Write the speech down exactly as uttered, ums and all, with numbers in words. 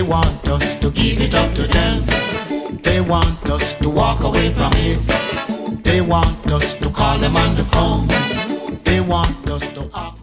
want us to give it up to them. They want us to walk away from it. They want us to call them on the phone. They want us to ask